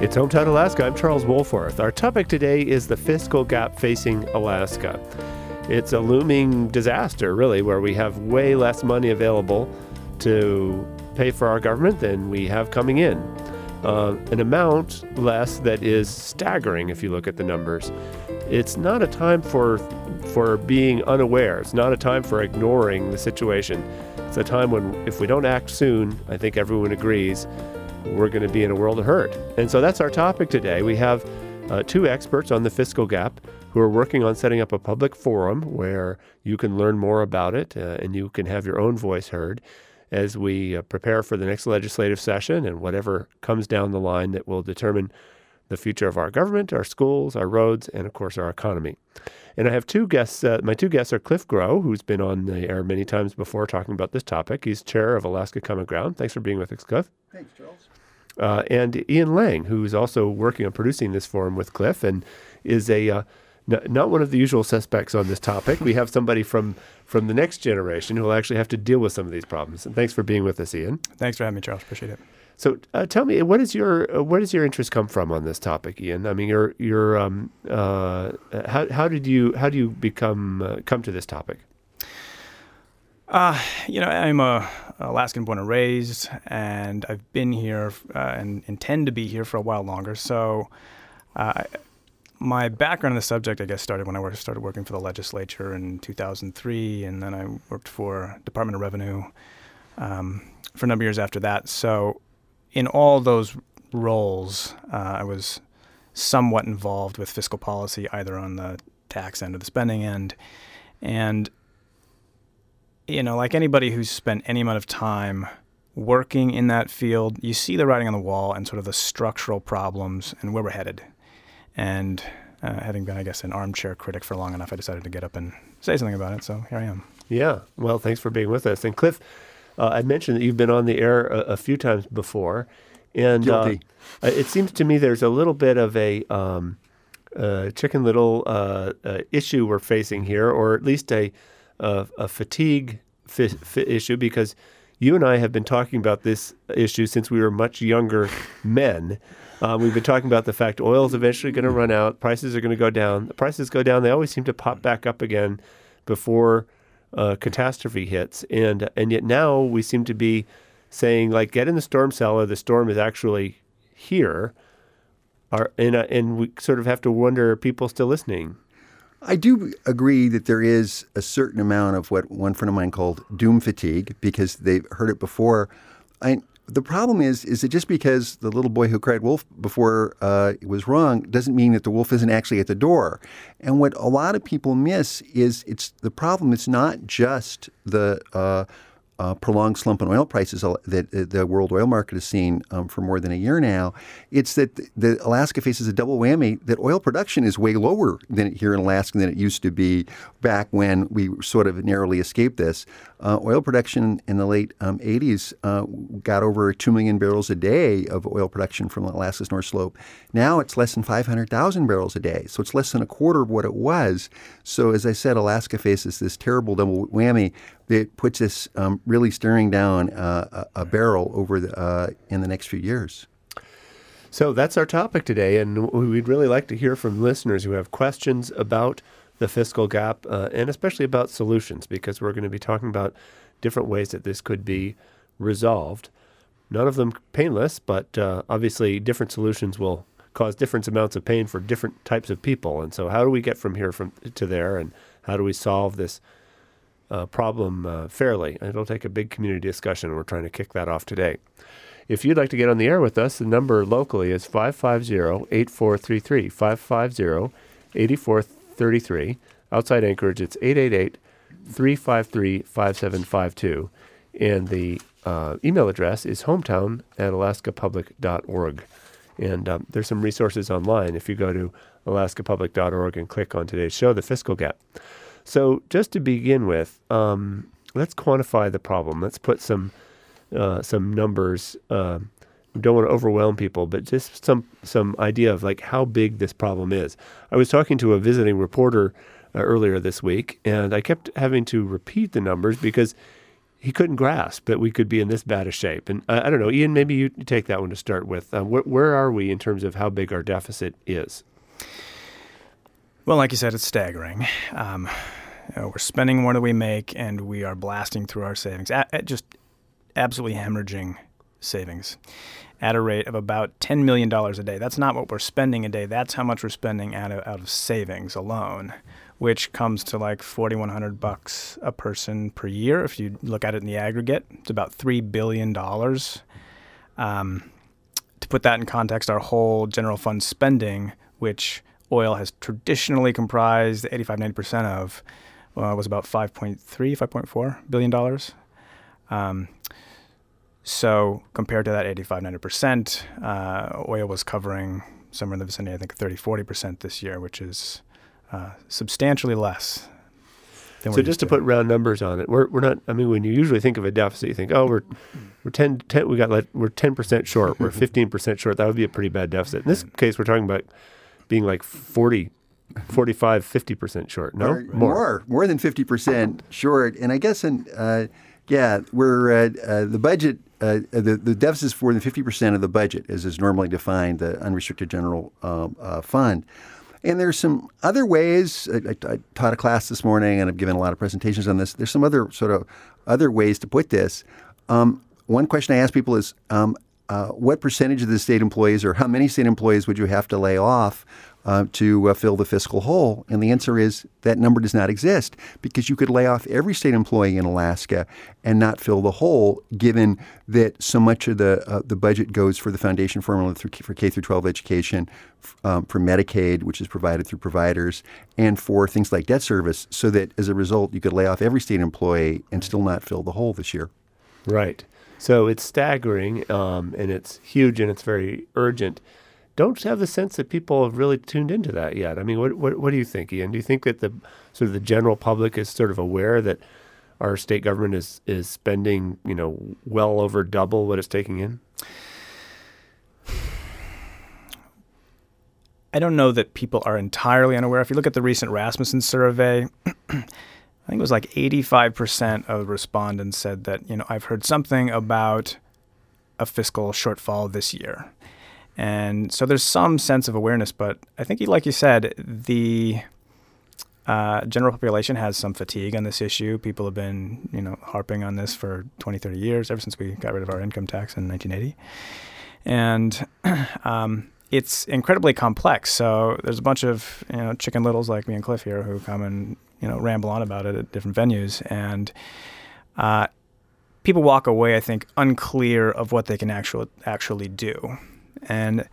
It's Hometown Alaska. I'm Charles Wohlforth. Our topic today is the fiscal gap facing Alaska. It's a looming disaster, really, where we have way less money available to pay for our government than we have coming in. An amount less that is staggering if you look at the numbers. It's not a time for being unaware. It's not a time for ignoring the situation. It's a time when, if we don't act soon, I think everyone agrees, we're going to be in a world of hurt. And so that's our topic today. We have two experts on the fiscal gap who are working on setting up a public forum where you can learn more about it and you can have your own voice heard as we prepare for the next legislative session and whatever comes down the line that will determine the future of our government, our schools, our roads, and of course our economy. And I have two guests. My two guests are Cliff Groh, who's been on the air many times before talking about this topic. He's chair of Alaska Common Ground. Thanks for being with us, Cliff. Thanks, Charles. And Ian Lang, who's also working on producing this forum with Cliff and is not one of the usual suspects on this topic. We have somebody from the next generation who will actually have to deal with some of these problems. And thanks for being with us, Ian. Thanks for having me, Charles. Appreciate it. So tell me, where does your interest come from on this topic, Ian? I mean, how do you come to this topic? I'm Alaskan born and raised, and I've been here and intend to be here for a while longer. So my background in the subject, I guess, started when I started working for the legislature in 2003, and then I worked for Department of Revenue for a number of years after that. So in all those roles, I was somewhat involved with fiscal policy, either on the tax end or the spending end. And like anybody who's spent any amount of time working in that field, you see the writing on the wall and sort of the structural problems and where we're headed. And having been, I guess, an armchair critic for long enough, I decided to get up and say something about it. So here I am. Yeah. Well, thanks for being with us. And Cliff, I mentioned that you've been on the air a few times before. And it seems to me there's a little bit of a Chicken Little issue we're facing here, or at least a fatigue issue, because you and I have been talking about this issue since we were much younger men. We've been talking about the fact oil is eventually going to run out. Prices are going to go down. The prices go down. They always seem to pop back up again before catastrophe hits. And yet now we seem to be saying, like, get in the storm cellar. The storm is actually here. And we sort of have to wonder, are people still listening? I do agree that there is a certain amount of what one friend of mine called doom fatigue, because they've heard it before. The problem is that just because the little boy who cried wolf before it was wrong doesn't mean that the wolf isn't actually at the door. And what a lot of people miss is the problem. It's not just the prolonged slump in oil prices that the world oil market has seen for more than a year now. It's that the Alaska faces a double whammy, that oil production is way lower here in Alaska than it used to be back when we sort of narrowly escaped this. Oil production in the late 80s got over 2 million barrels a day of oil production from Alaska's North Slope. Now it's less than 500,000 barrels a day. So it's less than a quarter of what it was. So as I said, Alaska faces this terrible double whammy that puts us really staring down a barrel over in the next few years. So that's our topic today, and we'd really like to hear from listeners who have questions about the fiscal gap and especially about solutions, because we're going to be talking about different ways that this could be resolved. None of them painless, but obviously different solutions will cause different amounts of pain for different types of people. And so how do we get from here to there, and how do we solve this problem fairly? It'll take a big community discussion, and we're trying to kick that off today. If you'd like to get on the air with us, the number locally is 550-8433, 550-8433. Outside Anchorage, it's 888-353-5752. And the email address is hometown@alaskapublic.org. And there's some resources online if you go to alaskapublic.org and click on today's show, The Fiscal Gap. So just to begin with, let's quantify the problem. Let's put some numbers. We don't want to overwhelm people, but just some idea of like how big this problem is. I was talking to a visiting reporter earlier this week, and I kept having to repeat the numbers because he couldn't grasp that we could be in this bad a shape. And I don't know, Ian, maybe you take that one to start with. Where are we in terms of how big our deficit is? Well, like you said, it's staggering. We're spending more than we make, and we are blasting through our savings, just absolutely hemorrhaging savings at a rate of about $10 million a day. That's not what we're spending a day. That's how much we're spending out of savings alone, which comes to like $4,100 a person per year. If you look at it in the aggregate, it's about $3 billion. To put that in context, our whole general fund spending, which oil has traditionally comprised 85-90% of, was about $5.4 billion. So compared to that 85-90%, oil was covering somewhere in the vicinity, I think 30-40% this year, which is substantially less. So just to put round numbers on it, we're not. I mean, when you usually think of a deficit, you think, oh, we're 10% short, we're 15% short. That would be a pretty bad deficit. In this case, we're talking about being like 40, 45, 50% short. No, more than 50% short. And I guess we're the budget. The deficit is more than 50% of the budget, as is normally defined, the unrestricted general fund. And there's some other ways. I taught a class this morning, and I've given a lot of presentations on this. There's some other other ways to put this. One question I ask people is, what percentage of the state employees, or how many state employees would you have to lay off to fill the fiscal hole? And the answer is that number does not exist, because you could lay off every state employee in Alaska and not fill the hole, given that so much of the budget goes for the foundation formula for K through 12 education, for Medicaid, which is provided through providers, and for things like debt service, so that as a result, you could lay off every state employee and still not fill the hole this year. Right. So it's staggering, and it's huge, and it's very urgent. Don't have the sense that people have really tuned into that yet. I mean, what do you think, Ian? Do you think that the general public is sort of aware that our state government is spending, well over double what it's taking in? I don't know that people are entirely unaware. If you look at the recent Rasmussen survey, I think it was like 85% of respondents said that, I've heard something about a fiscal shortfall this year. And so there's some sense of awareness, but I think, like you said, the general population has some fatigue on this issue. People have been, harping on this for 20, 30 years, ever since we got rid of our income tax in 1980. And it's incredibly complex. So there's a bunch of, chicken littles like me and Cliff here who come and, ramble on about it at different venues. And people walk away, I think, unclear of what they can actually do. And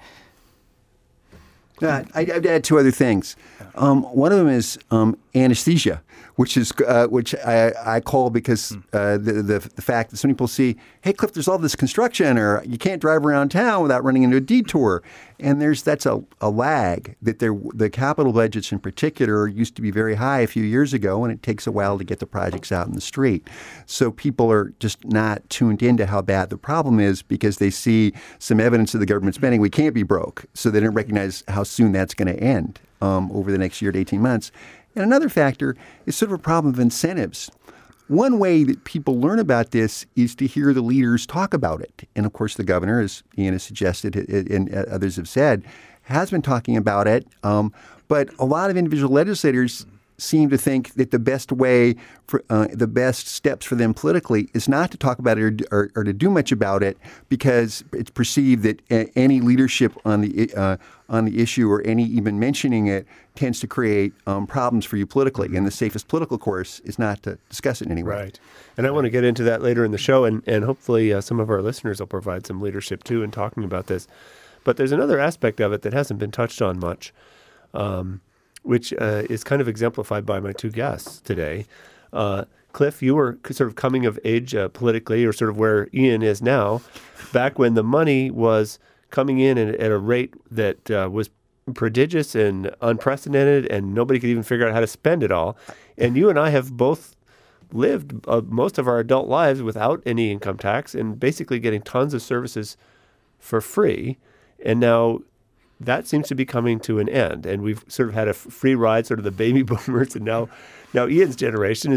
I'd add two other things. One of them is anesthesia, which I call because the fact that some people see, hey, Cliff, there's all this construction, or you can't drive around town without running into a detour. And that's a lag that the capital budgets in particular used to be very high a few years ago, and it takes a while to get the projects out in the street. So people are just not tuned into how bad the problem is, because they see some evidence of the government spending. We can't be broke. So they don't recognize how soon that's going to end over the next year to 18 months. And another factor is sort of a problem of incentives. One way that people learn about this is to hear the leaders talk about it. And of course, the governor, as Ian has suggested and others have said, has been talking about it. But a lot of individual legislators seem to think that the best way, the best steps for them politically is not to talk about it or to do much about it, because it's perceived that any leadership on the issue, or any even mentioning it, tends to create problems for you politically. And the safest political course is not to discuss it in any way. Right. And I want to get into that later in the show, and hopefully some of our listeners will provide some leadership too in talking about this. But there's another aspect of it that hasn't been touched on much, which is kind of exemplified by my two guests today. Cliff, you were sort of coming of age politically, or sort of where Ian is now, back when the money was coming in at a rate that was prodigious and unprecedented, and nobody could even figure out how to spend it all. And you and I have both lived most of our adult lives without any income tax and basically getting tons of services for free. And now that seems to be coming to an end. And we've sort of had a free ride, sort of the baby boomers. And now Ian's generation is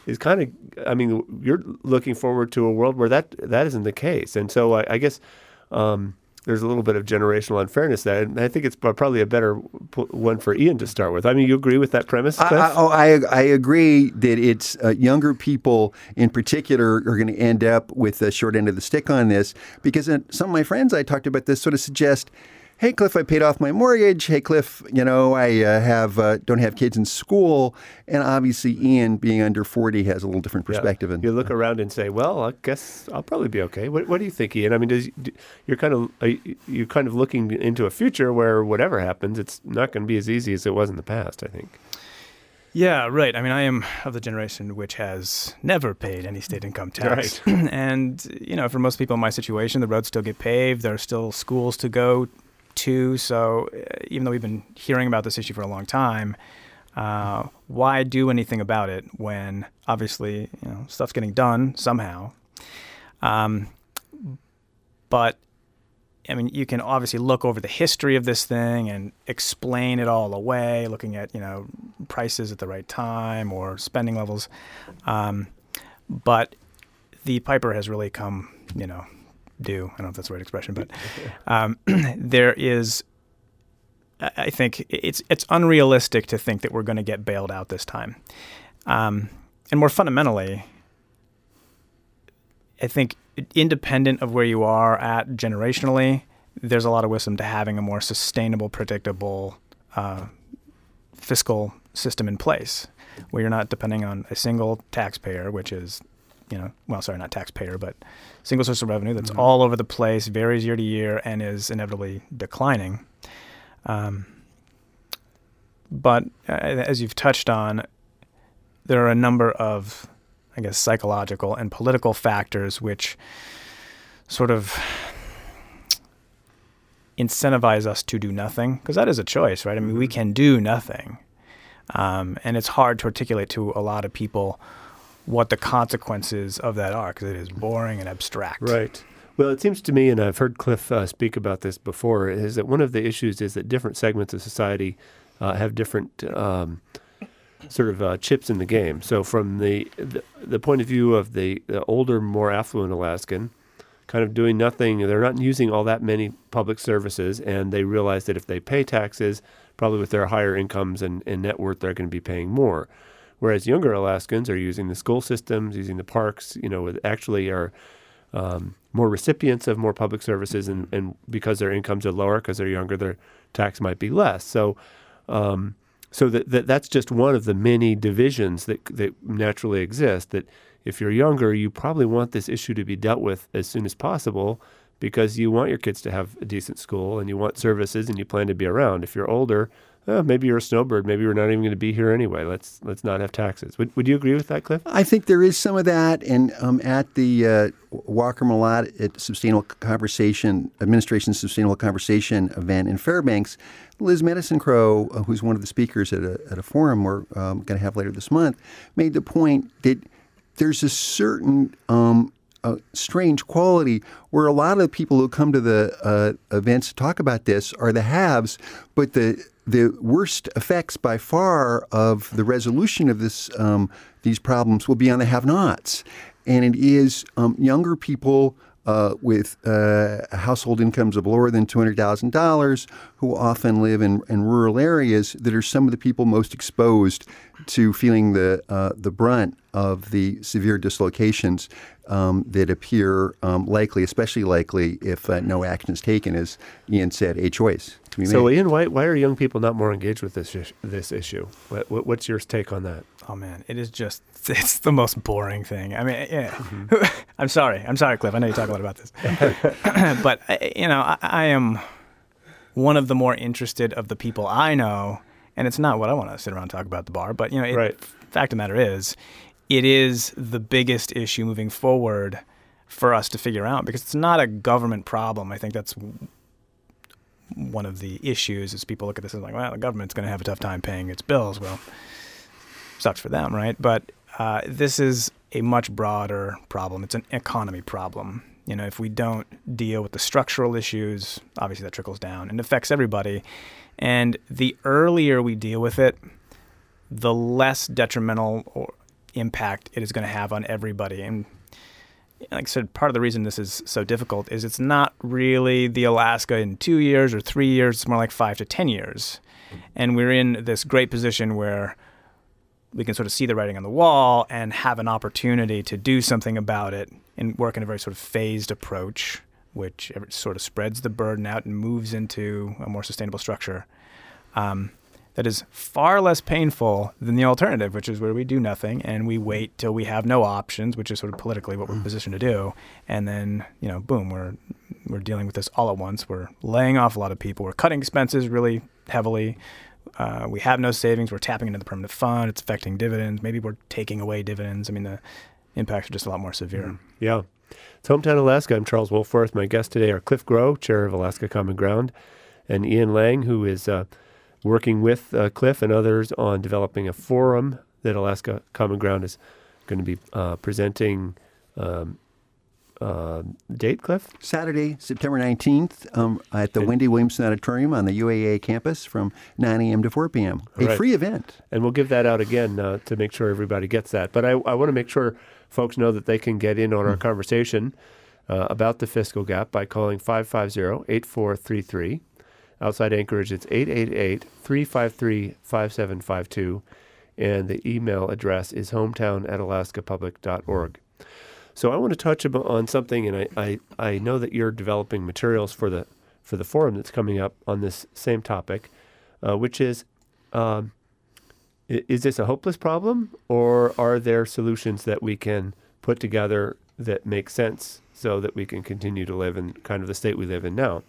is kind of, I mean, you're looking forward to a world where that isn't the case. And so I guess there's a little bit of generational unfairness there. And I think it's probably a better one for Ian to start with. I mean, you agree with that premise, Cliff? I agree that it's younger people in particular are going to end up with the short end of the stick on this, because some of my friends I talked about this sort of suggest, hey, Cliff, I paid off my mortgage. Hey, Cliff, I don't have kids in school. And obviously, Ian, being under 40, has a little different perspective. Yeah. You look around and say, well, I guess I'll probably be okay. What do you think, Ian? I mean, you're kind of looking into a future where whatever happens, it's not going to be as easy as it was in the past, I think. Yeah, right. I mean, I am of the generation which has never paid any state income tax. Right. And, for most people in my situation, the roads still get paved. There are still schools to go to. So even though we've been hearing about this issue for a long time, why do anything about it when obviously stuff's getting done somehow? But I mean, you can obviously look over the history of this thing and explain it all away, looking at prices at the right time or spending levels. But the piper has really come due. I don't know if that's the right expression, but there is, I think it's unrealistic to think that we're going to get bailed out this time. And more fundamentally, I think independent of where you are at generationally, there's a lot of wisdom to having a more sustainable, predictable fiscal system in place where you're not depending on a single taxpayer, which is not taxpayer, but single source of revenue that's all over the place, varies year to year, and is inevitably declining. But as you've touched on, there are a number of, I guess, psychological and political factors which sort of incentivize us to do nothing, because that is a choice, right? I mean, we can do nothing. And it's hard to articulate to a lot of people what the consequences of that are, because it is boring and abstract. Right. Well, it seems to me, and I've heard Cliff speak about this before, is that one of the issues is that different segments of society have different chips in the game. So from the point of view of the older, more affluent Alaskan, kind of doing nothing, they're not using all that many public services, and they realize that if they pay taxes, probably with their higher incomes and net worth, they're going to be paying more. Whereas younger Alaskans are using the school systems, using the parks, actually are more recipients of more public services, and because their incomes are lower, because they're younger, their tax might be less. So that's just one of the many divisions that naturally exist, that if you're younger, you probably want this issue to be dealt with as soon as possible, because you want your kids to have a decent school and you want services and you plan to be around. If you're older, maybe you're a snowbird. Maybe we're not even going to be here anyway. Let's not have taxes. Would you agree with that, Cliff? I think there is some of that. And at the Walker Malott at Sustainable Conversation, Administration's Sustainable Conversation event in Fairbanks, Liz Medicine Crow, who's one of the speakers at a forum we're going to have later this month, made the point that there's a certain strange quality where a lot of the people who come to the events to talk about this are the haves, but the worst effects by far of the resolution of these problems will be on the have-nots. And it is younger people with household incomes of lower than $200,000 who often live in rural areas that are some of the people most exposed to feeling the brunt of the severe dislocations that appear likely, especially likely if no action is taken, as Ian said, a choice to be made. So, Ian, why are young people not more engaged with this issue? What's your take on that? Oh, man, it's the most boring thing. I mean, yeah. I'm sorry, Cliff. I know you talk a lot about this. But, I am one of the more interested of the people I know, and it's not what I want to sit around and talk about at the bar, but, right. Fact of the matter is, it is the biggest issue moving forward for us to figure out, because it's not a government problem. I think that's one of the issues is people look at this and like, well, the government's going to have a tough time paying its bills. Well, sucks for them, right? But this is a much broader problem. It's an economy problem. If we don't deal with the structural issues, obviously that trickles down and affects everybody. And the earlier we deal with it, the less detrimental impact it is going to have on everybody. And like I said, part of the reason this is so difficult is it's not really the Alaska in 2 years or 3 years. It's more like 5 to 10 years. And we're in this great position where we can sort of see the writing on the wall and have an opportunity to do something about it and work in a very sort of phased approach, which sort of spreads the burden out and moves into a more sustainable structure. That is far less painful than the alternative, which is where we do nothing and we wait till we have no options, which is sort of politically what we're positioned to do. And then, boom, we're dealing with this all at once. We're laying off a lot of people. We're cutting expenses really heavily. We have no savings. We're tapping into the permanent fund. It's affecting dividends. Maybe we're taking away dividends. I mean, the impacts are just a lot more severe. Yeah. It's Hometown Alaska. I'm Charles Wohlforth. My guests today are Cliff Groh, chair of Alaska Common Ground, and Ian Lang, who is working with Cliff and others on developing a forum that Alaska Common Ground is going to be presenting. Date, Cliff? Saturday, September 19th at the Wendy Williamson Auditorium on the UAA campus from 9 a.m. to 4 p.m. A free event. And we'll give that out again to make sure everybody gets that. But I want to make sure folks know that they can get in on our conversation about the fiscal gap by calling 550-8433. Outside Anchorage, it's 888-353-5752. And the email address is hometown@alaskapublic.org. So I want to touch on something, and I know that you're developing materials for the forum that's coming up on this same topic, which is this a hopeless problem, or are there solutions that we can put together that make sense so that we can continue to live in kind of the state we live in now?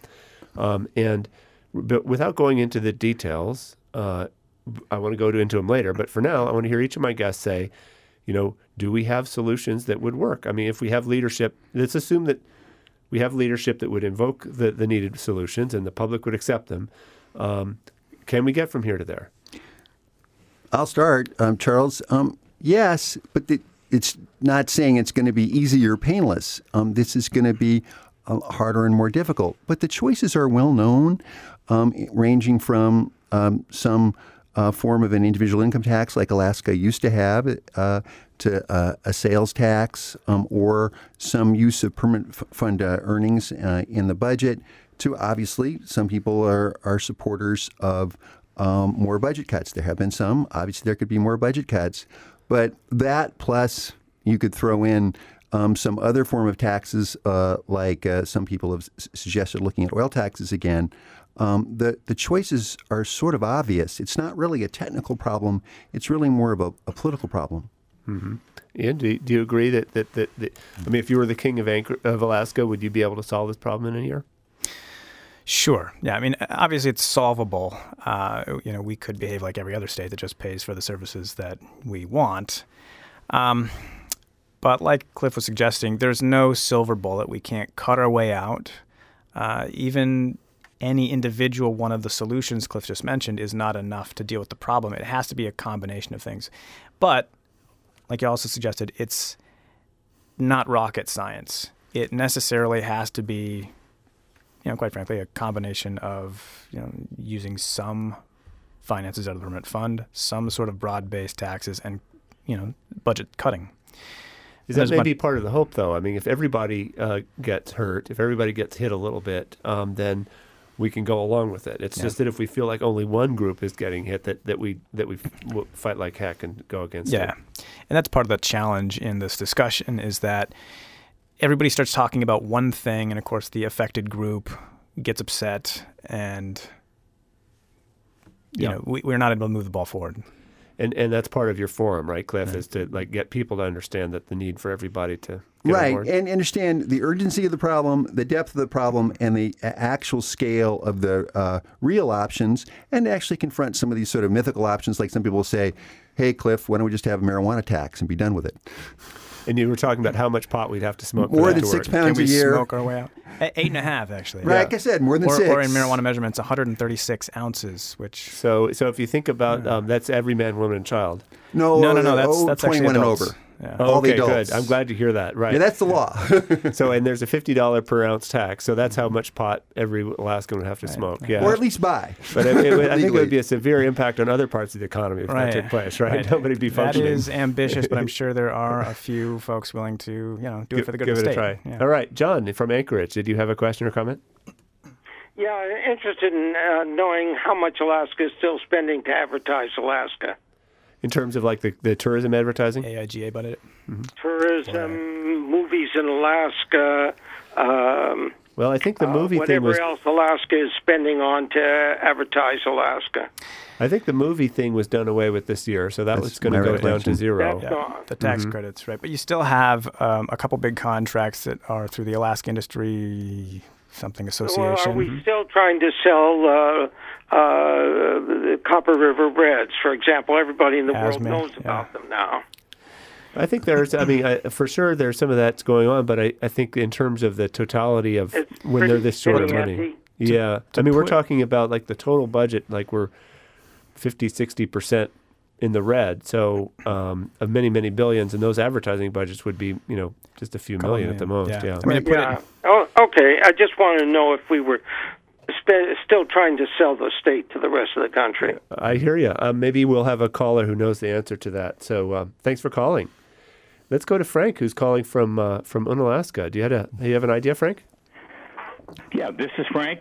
But without going into the details, I want to go into them later. But for now, I want to hear each of my guests say, do we have solutions that would work? I mean, if we have leadership, let's assume that we have leadership that would invoke the needed solutions and the public would accept them. Can we get from here to there? I'll start, Charles. Yes, but it's not saying it's going to be easy or painless. This is going to be harder and more difficult. But the choices are well known, ranging from some form of an individual income tax like Alaska used to have, to a sales tax, or some use of permanent fund earnings in the budget, to obviously some people are supporters of more budget cuts. There have been some. Obviously, there could be more budget cuts. But that plus you could throw in some other form of taxes, like some people have suggested looking at oil taxes again. The choices are sort of obvious. It's not really a technical problem. It's really more of a political problem. Mm-hmm. Ian, do you agree that I mean, if you were the king of Alaska, would you be able to solve this problem in a year? Sure. Yeah. I mean, obviously it's solvable. We could behave like every other state that just pays for the services that we want. But like Cliff was suggesting, there's no silver bullet. We can't cut our way out. Even any individual one of the solutions Cliff just mentioned is not enough to deal with the problem. It has to be a combination of things. But like you also suggested, it's not rocket science. It necessarily has to be, quite frankly, a combination of, using some finances out of the permanent fund, some sort of broad-based taxes, and, budget cutting. Is that maybe part of the hope, though? I mean, if everybody gets hurt, if everybody gets hit a little bit, then we can go along with it. It's just that if we feel like only one group is getting hit, that we fight like heck and go against it. Yeah, and that's part of the challenge in this discussion is that everybody starts talking about one thing, and of course the affected group gets upset, and we're not able to move the ball forward. And that's part of your forum, right, Cliff, right. Is to get people to understand that the need for everybody to get right, on board. And understand the urgency of the problem, the depth of the problem, and the actual scale of the real options, and actually confront some of these sort of mythical options, like some people will say, hey, Cliff, why don't we just have a marijuana tax and be done with it? And you were talking about how much pot we'd have to smoke. More than 6 pounds a year. Can we smoke our way out? 8.5, actually. Right, like I said, more than 6. Or in marijuana measurements, 136 ounces, which... So if you think about, that's every man, woman, and child. No, that's 21 actually and adults. over. Yeah. Oh, All the okay, adults. good. I'm glad to hear that. Right. Yeah, that's the law. So, and there's a $50 per ounce tax. So that's how much pot every Alaskan would have to smoke. Yeah. Or at least buy. But I think it would Legally. be a severe impact on other parts of the economy if that took place, right? Nobody'd be That functioning. is ambitious, but I'm sure there are a few folks willing to, do it for the good Give of the it state. a try. Yeah. All right, John from Anchorage, did you have a question or comment? Yeah, I'm interested in knowing how much Alaska is still spending to advertise Alaska. In terms of like the tourism advertising? AIGA budget. Tourism, movies in Alaska, Well, I think the movie thing whatever was. else Alaska is spending on to advertise Alaska. I think the movie thing was done away with this year, so that That's was going to my go down to recollection. zero. That's gone. The tax credits, right? But you still have a couple big contracts that are through the Alaska Industry something Well, association. are we still trying to sell the Copper River Reds, for example? Everybody in the world Asthma, knows yeah. about them now. I think there's, for sure there's some of that's going on, but I think in terms of the totality of It's when they're pretty this short of empty. money. Yeah. I mean, we're put- talking about like the total budget, like we're 50, 60% in the red. So of many, many billions, and those advertising budgets would be, just a few Couple million at the most. million. Yeah. I mean, it put Yeah. it, Oh, okay. I just want to know if we were still trying to sell the state to the rest of the country. I hear you. Maybe we'll have a caller who knows the answer to that. So thanks for calling. Let's go to Frank, who's calling from Unalaska. Do you have an idea, Frank? Yeah, this is Frank.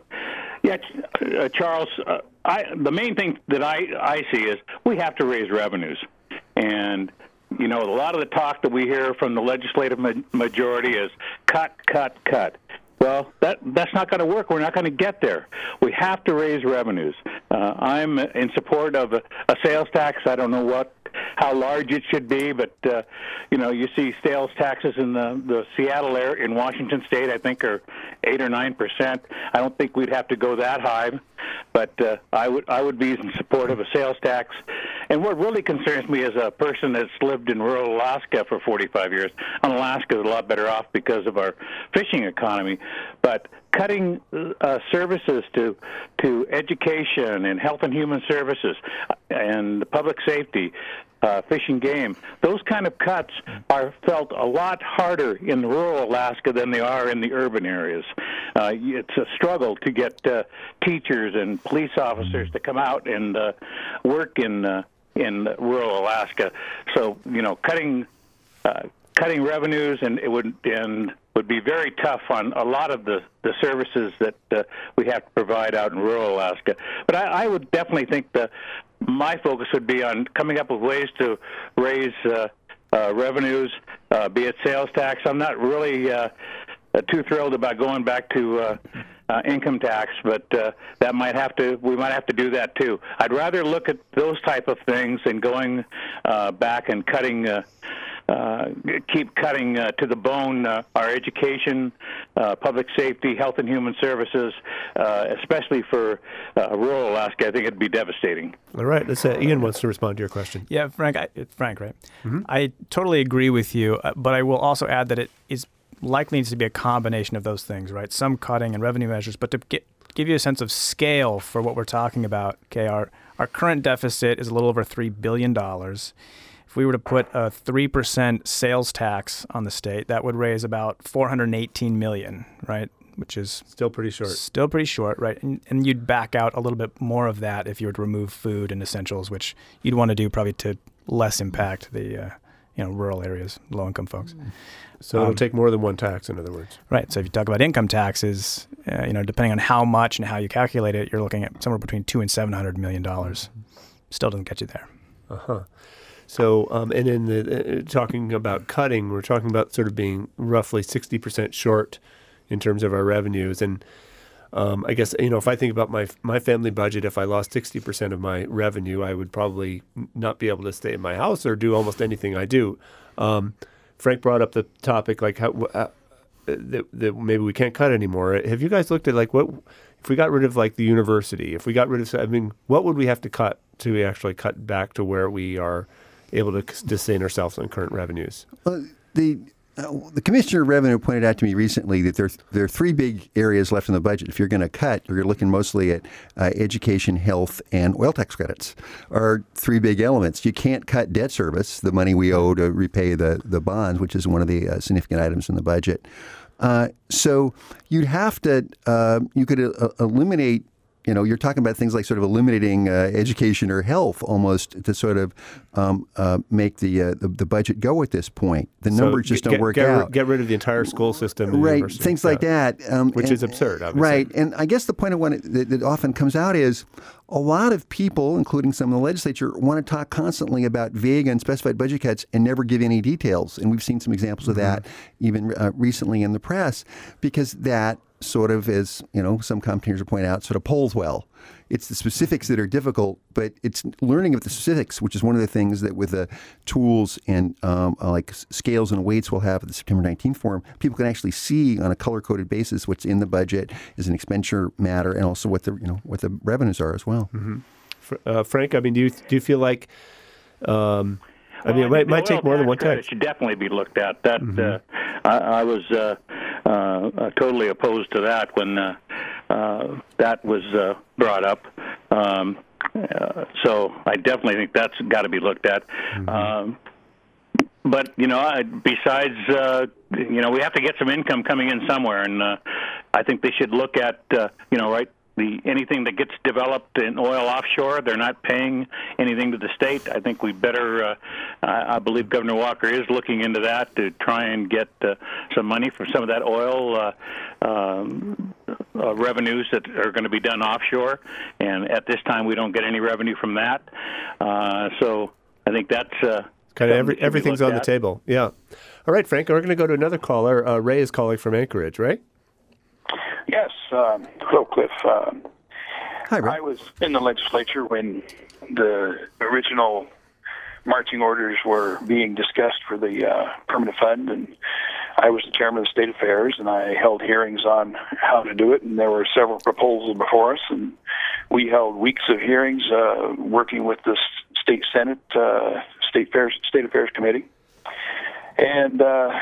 Charles, the main thing that I see is we have to raise revenues. And, a lot of the talk that we hear from the legislative majority is cut, cut, cut. Well, that's not going to work. We're not going to get there. We have to raise revenues. I'm in support of a sales tax. I don't know how large it should be, but you see sales taxes in the Seattle area in Washington State, I think, are 8 or 9%. I don't think we'd have to go that high, but I would be in support of a sales tax. And what really concerns me as a person that's lived in rural Alaska for 45 years, Alaska is a lot better off because of our fishing economy, but cutting services to education and health and human services and public safety, fish and game, those kind of cuts are felt a lot harder in rural Alaska than they are in the urban areas. It's a struggle to get teachers and police officers to come out and work in rural Alaska. So, cutting revenues and it would be very tough on a lot of the services that we have to provide out in rural Alaska. But I would definitely think my focus would be on coming up with ways to raise revenues, be it sales tax. I'm not really too thrilled about going back to income tax, but we might have to do that too. I'd rather look at those type of things than going back and cutting. Keep cutting to the bone our education, public safety, health and human services, especially for rural Alaska. I think it'd be devastating. All right. Let's Ian wants to respond to your question. yeah, Frank, it's Frank, right? I totally agree with you, but I will also add that it is likely needs to be a combination of those things, right? Some cutting and revenue measures, but to give you a sense of scale for what we're talking about, okay, our current deficit is a little over $3 billion. If we were to put a 3% sales tax on the state, that would raise about $418 million, right? Which is Still pretty short. Still pretty short, right? And you'd back out a little bit more of that if you were to remove food and essentials, which you'd want to do probably to less impact the rural areas, low-income folks. So it'll take more than one tax, in other words. Right. So if you talk about income taxes, depending on how much and how you calculate it, you're looking at somewhere between $200 and $700 million. Still doesn't get you there. Uh-huh. So, and in the talking about cutting, we're talking about sort of being roughly 60% short in terms of our revenues. And I guess, if I think about my family budget, if I lost 60% of my revenue, I would probably not be able to stay in my house or do almost anything I do. Frank brought up the topic, like how that maybe we can't cut anymore. Have you guys looked at like what if we got rid of like the university? If we got rid of, what would we have to cut to actually cut back to where we are able to sustain ourselves on current revenues? Well, the The Commissioner of Revenue pointed out to me recently that there are three big areas left in the budget. If you're going to cut, you're looking mostly at education, health, and oil tax credits are three big elements. You can't cut debt service, the money we owe to repay the bonds, which is one of the significant items in the budget. So you'd have to, you could eliminate, you're talking about things like sort of eliminating education or health almost to sort of make the budget go at this point. The numbers just don't work out. Get rid of the entire school system. Right, things like that. Which is absurd, obviously. Right, and I guess the point that often comes out is a lot of people, including some in the legislature, want to talk constantly about vague and unspecified budget cuts and never give any details. And we've seen some examples of that even recently in the press, because that sort of, as some commentators will point out, sort of polls well. It's the specifics that are difficult, but it's learning of the specifics, which is one of the things that with the tools and like scales and weights we'll have at the September 19th forum, people can actually see on a color-coded basis what's in the budget as an expenditure matter, and also what the revenues are as well. Mm-hmm. Frank, I mean, do you feel like? It might take more than one time. It should definitely be looked at. That I was totally opposed to that when that was brought up. So I definitely think that's got to be looked at. But besides, we have to get some income coming in somewhere, and I think they should look at, anything that gets developed in oil offshore, they're not paying anything to the state. I think we better, I believe Governor Walker is looking into that to try and get some money for some of that oil revenues that are going to be done offshore. And at this time, we don't get any revenue from that. So I think that's kind of everything's on the table. Yeah. All right, Frank, we're going to go to another caller. Ray is calling from Anchorage, right? Yes. Hello, Cliff. Hi, Ray. I was in the legislature when the original marching orders were being discussed for the permanent fund, and I was the chairman of the State Affairs, and I held hearings on how to do it, and there were several proposals before us, and we held weeks of hearings working with the State Senate, State Affairs Committee, and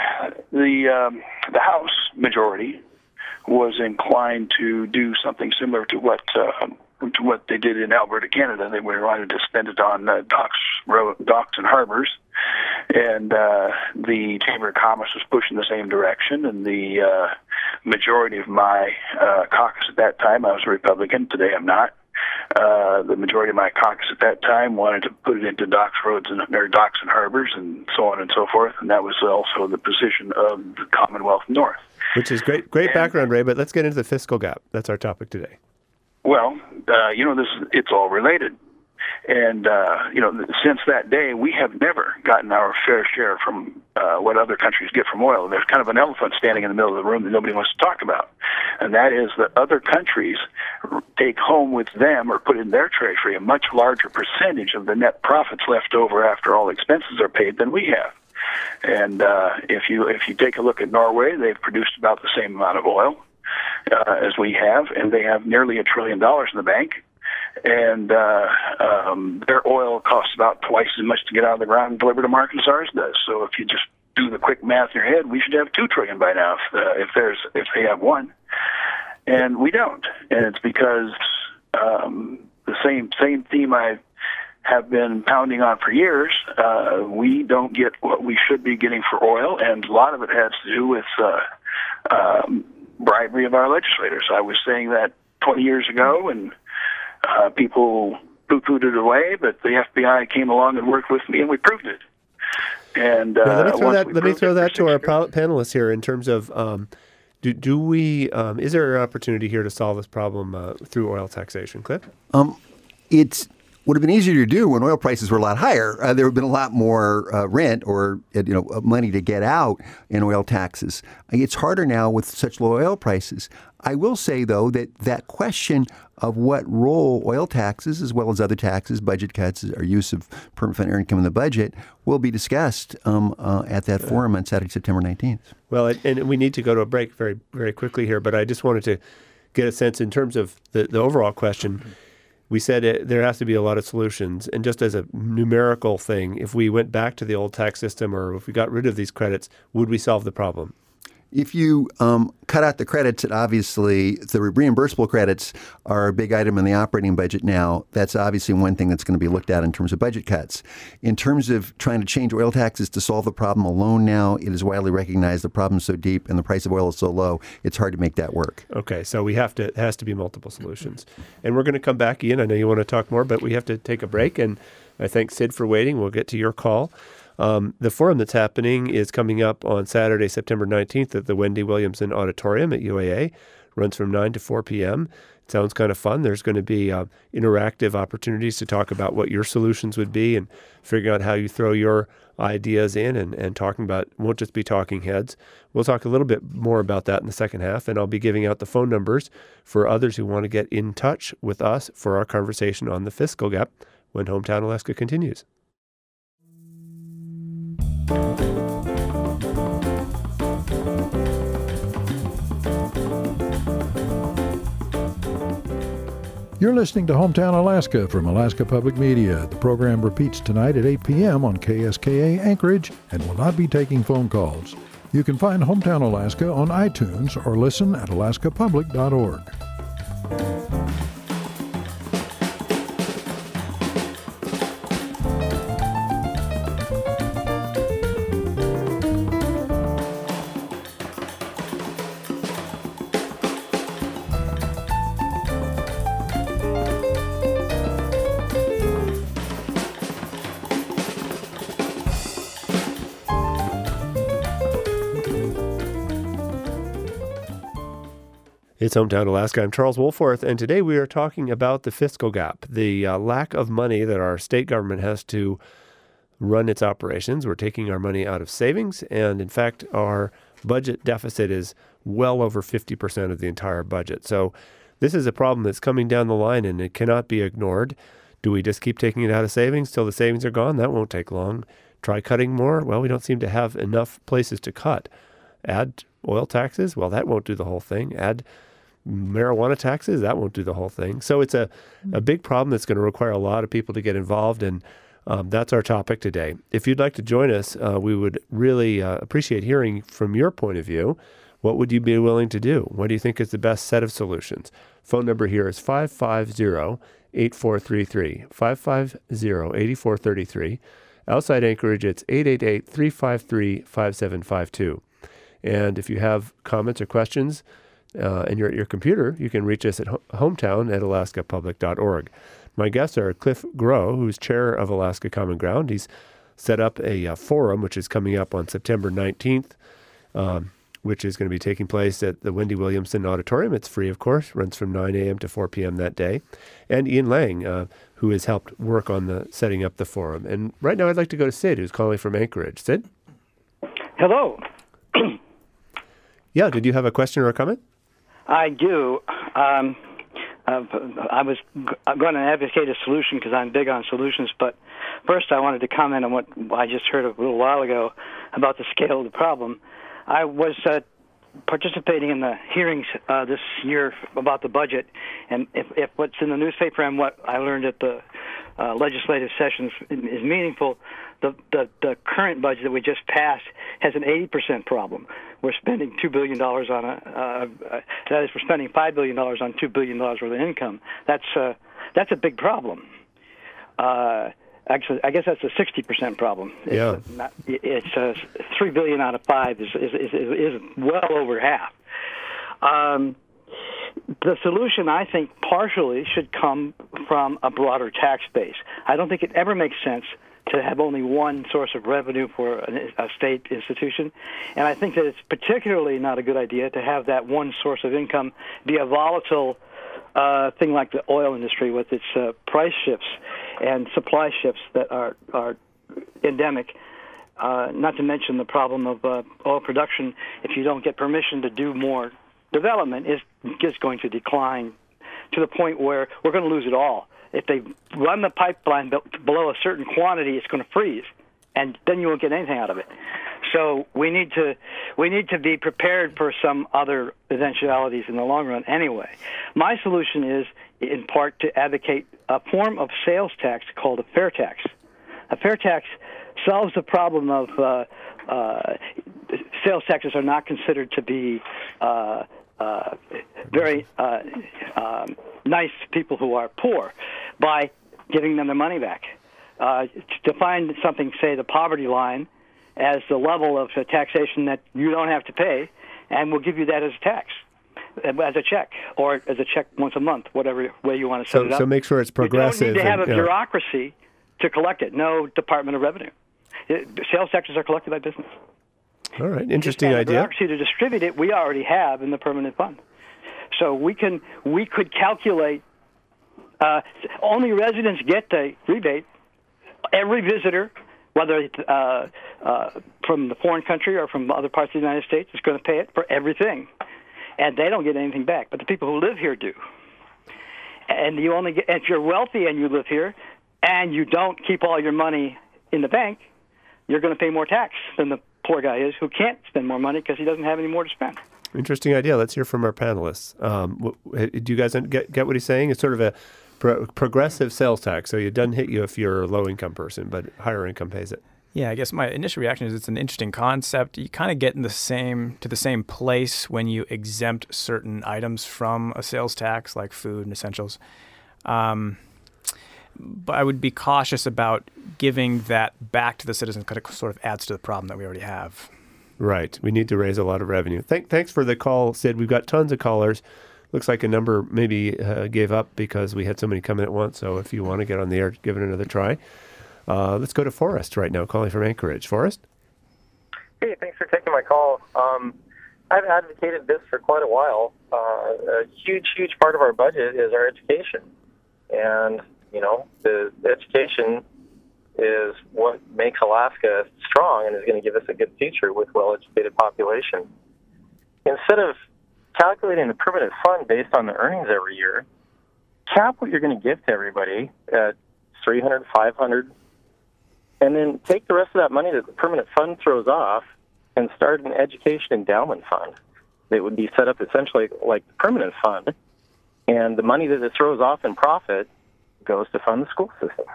the House majority was inclined to do something similar to what they did in Alberta, Canada. They wanted to spend it on docks and harbors, and the Chamber of Commerce was pushing the same direction. And the majority of my caucus at that time, I was a Republican. Today, I'm not. The majority of my caucus at that time wanted to put it into docks and harbors, and so on and so forth. And that was also the position of the Commonwealth North. Which is great background, Ray, but let's get into the fiscal gap. That's our topic today. Well, it's all related. And, since that day, we have never gotten our fair share from what other countries get from oil. There's kind of an elephant standing in the middle of the room that nobody wants to talk about. And that is that other countries take home with them or put in their treasury a much larger percentage of the net profits left over after all expenses are paid than we have. And if you take a look at Norway, they've produced about the same amount of oil as we have, and they have nearly $1 trillion in the bank. And their oil costs about twice as much to get out of the ground and deliver to market as ours does. So if you just do the quick math in your head, we should have $2 trillion by now if they have one, and we don't. And it's because the same theme I have been pounding on for years. We don't get what we should be getting for oil, and a lot of it has to do with bribery of our legislators. I was saying that 20 years ago, and people poo-pooed it away, but the FBI came along and worked with me, and we proved it. And let me throw that to our panelists here in terms of do we is there an opportunity here to solve this problem through oil taxation, Cliff? It would have been easier to do when oil prices were a lot higher. There would have been a lot more rent or money to get out in oil taxes. It's harder now with such low oil prices. I will say, though, that question of what role oil taxes, as well as other taxes, budget cuts, or use of permanent fund income in the budget, will be discussed at that forum on Saturday, September 19th. Well, and we need to go to a break very, very quickly here, but I just wanted to get a sense in terms of the overall question. we said there has to be a lot of solutions. And just as a numerical thing, if we went back to the old tax system or if we got rid of these credits, would we solve the problem? If you cut out the credits, obviously the reimbursable credits are a big item in the operating budget now. That's obviously one thing that's going to be looked at in terms of budget cuts. In terms of trying to change oil taxes to solve the problem alone now, it is widely recognized the problem's so deep and the price of oil is so low, it's hard to make that work. Okay, so it has to be multiple solutions. And we're going to come back, Ian. I know you want to talk more, but we have to take a break. And I thank Sid for waiting. We'll get to your call. The forum that's happening is coming up on Saturday, September 19th at the Wendy Williamson Auditorium at UAA. Runs from 9 to 4 p.m. It sounds kind of fun. There's going to be interactive opportunities to talk about what your solutions would be and figuring out how you throw your ideas in and talking about, won't just be talking heads. We'll talk a little bit more about that in the second half, and I'll be giving out the phone numbers for others who want to get in touch with us for our conversation on the fiscal gap when Hometown Alaska continues. You're listening to Hometown Alaska from Alaska Public Media. The program repeats tonight at 8 p.m. on KSKA Anchorage and will not be taking phone calls. You can find Hometown Alaska on iTunes or listen at alaskapublic.org. It's Hometown Alaska. I'm Charles Wohlforth, and today we are talking about the fiscal gap, the lack of money that our state government has to run its operations. We're taking our money out of savings, and in fact, our budget deficit is well over 50% of the entire budget. So this is a problem that's coming down the line, and it cannot be ignored. Do we just keep taking it out of savings till the savings are gone? That won't take long. Try cutting more? Well, we don't seem to have enough places to cut. Add oil taxes? Well, that won't do the whole thing. Add marijuana taxes? That won't do the whole thing. So it's a big problem that's going to require a lot of people to get involved, and that's our topic today. If you'd like to join us, we would really appreciate hearing from your point of view. What would you be willing to do? What do you think is the best set of solutions? Phone number here is 550-8433, 550-8433. Outside Anchorage, it's 888-353-5752. And if you have comments or questions, and you're at your computer, you can reach us at hometown@alaskapublic.org. My guests are Cliff Groh, who's chair of Alaska Common Ground. He's set up a forum, which is coming up on September 19th, which is going to be taking place at the Wendy Williamson Auditorium. It's free, of course, runs from 9 a.m. to 4 p.m. that day. And Ian Lang, who has helped work on the setting up the forum. And right now I'd like to go to Sid, who's calling from Anchorage. Sid? Hello. Yeah, did you have a question or a comment? I do. I was going to advocate a solution because I'm big on solutions, but first I wanted to comment on what I just heard a little while ago about the scale of the problem. I was participating in the hearings this year about the budget, and if what's in the newspaper and what I learned at the legislative sessions is meaningful, the current budget that we just passed has an 80% problem. We're spending $2 billion on that is, we're spending $5 billion on $2 billion worth of income. That's a big problem. Actually, I guess that's a 60% problem. It's $3 billion out of 5 is well over half. The solution, I think, partially should come from a broader tax base. I don't think it ever makes sense to have only one source of revenue for a state institution. And I think that it's particularly not a good idea to have that one source of income be a volatile thing like the oil industry with its price shifts and supply shifts that are endemic. Not to mention the problem of oil production, if you don't get permission to do more development, is just going to decline to the point where we're going to lose it all. If they run the pipeline below a certain quantity, it's going to freeze, and then you won't get anything out of it. So we need to be prepared for some other eventualities in the long run anyway. My solution is in part to advocate a form of sales tax called a fair tax. A fair tax solves the problem of sales taxes are not considered to be very nice people who are poor by giving them their money back. To find something, say the poverty line, as the level of taxation that you don't have to pay, and we'll give you that as a tax, as a check, or as a check once a month, whatever way you want to set it up. So make sure it's progressive. You don't need to have a bureaucracy to collect it. No Department of Revenue. Sales taxes are collected by business. All right, interesting idea. idea. The bureaucracy to distribute it, we already have in the permanent fund. So we could calculate. Only residents get the rebate. Every visitor, whether it's from the foreign country or from other parts of the United States, is going to pay it for everything, and they don't get anything back. But the people who live here do. And you only get, if you're wealthy and you live here, and you don't keep all your money in the bank, you're going to pay more tax than the poor guy is who can't spend more money because he doesn't have any more to spend. Interesting idea. Let's hear from our panelists. Do you guys get what he's saying? It's sort of a progressive sales tax, so it doesn't hit you if you're a low-income person, but higher income pays it. Yeah, I guess my initial reaction is it's an interesting concept. You kind of get to the same place when you exempt certain items from a sales tax, like food and essentials. But I would be cautious about giving that back to the citizens because it sort of adds to the problem that we already have. Right. We need to raise a lot of revenue. Thanks for the call, Sid. We've got tons of callers. Looks like a number maybe gave up because we had so many come in at once. So if you want to get on the air, give it another try. Let's go to Forrest right now, calling from Anchorage. Forrest? Hey, thanks for taking my call. I've advocated this for quite a while. A huge part of our budget is our education. And, the education is what makes Alaska strong and is going to give us a good future with well-educated population. Instead of calculating the permanent fund based on the earnings every year, cap what you're going to give to everybody at $300, $500, and then take the rest of that money that the permanent fund throws off and start an education endowment fund that would be set up essentially like the permanent fund, and the money that it throws off in profit goes to fund the school system.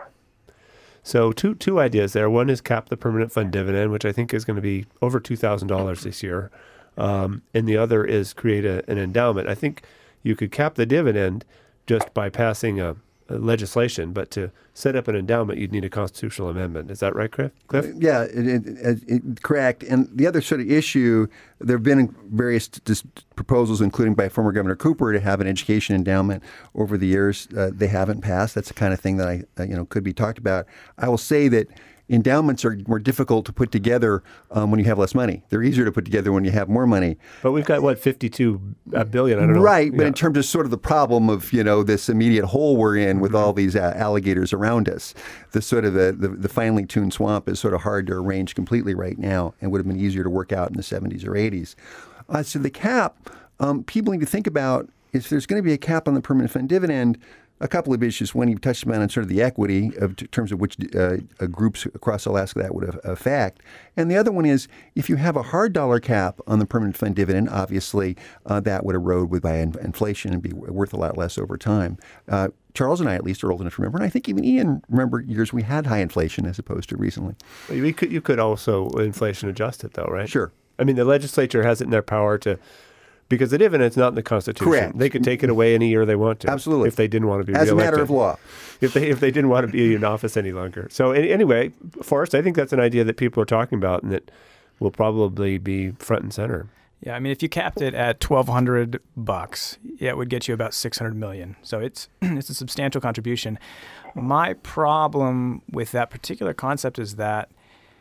So two ideas there. One is cap the permanent fund dividend, which I think is going to be over $2,000 this year. And the other is create an endowment. I think you could cap the dividend just by passing a legislation, but to set up an endowment, you'd need a constitutional amendment. Is that right, Cliff? Yeah, correct. And the other sort of issue, there have been various proposals, including by former Governor Cooper, to have an education endowment over the years. They haven't passed. That's the kind of thing that could be talked about. I will say that endowments are more difficult to put together when you have less money. They're easier to put together when you have more money. But we've got, $52 billion? I don't know. Right, but in terms of sort of the problem of, this immediate hole we're in with all these alligators around us, the sort of the finely tuned swamp is sort of hard to arrange completely right now and would have been easier to work out in the 70s or 80s. So the cap, people need to think about if there's going to be a cap on the permanent fund dividend, a couple of issues. One, you touched on sort of the equity in terms of which groups across Alaska that would affect. And the other one is if you have a hard dollar cap on the permanent fund dividend, obviously that would erode by inflation and be worth a lot less over time. Charles and I, at least, are old enough to remember, and I think even Ian remember years we had high inflation as opposed to recently. You could also inflation adjust it, though, right? Sure. I mean, the legislature has it in their power to. Because the dividend's not in the Constitution. Correct. They could take it away any year they want to. Absolutely. If they didn't want to be reelected. reelected. As a matter of law. If they didn't want to be in office any longer. So anyway, Forrest, I think that's an idea that people are talking about and that will probably be front and center. Yeah, I mean, if you capped it at $1,200, it would get you about $600 million. So it's a substantial contribution. My problem with that particular concept is that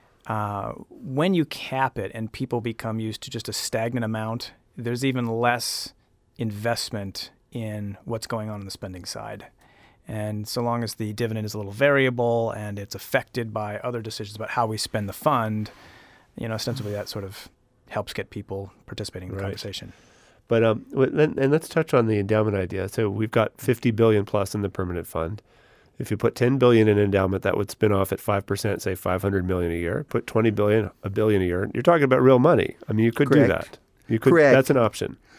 when you cap it and people become used to just a stagnant amount, there's even less investment in what's going on the spending side. And so long as the dividend is a little variable and it's affected by other decisions about how we spend the fund, ostensibly that sort of helps get people participating in the conversation. But and let's touch on the endowment idea. So we've got $50 billion plus in the permanent fund. If you put $10 billion in endowment, that would spin off at 5%, say $500 million a year. Put $20 billion, $1 billion a year. You're talking about real money. I mean, you could do that. You could. Correct. That's an option.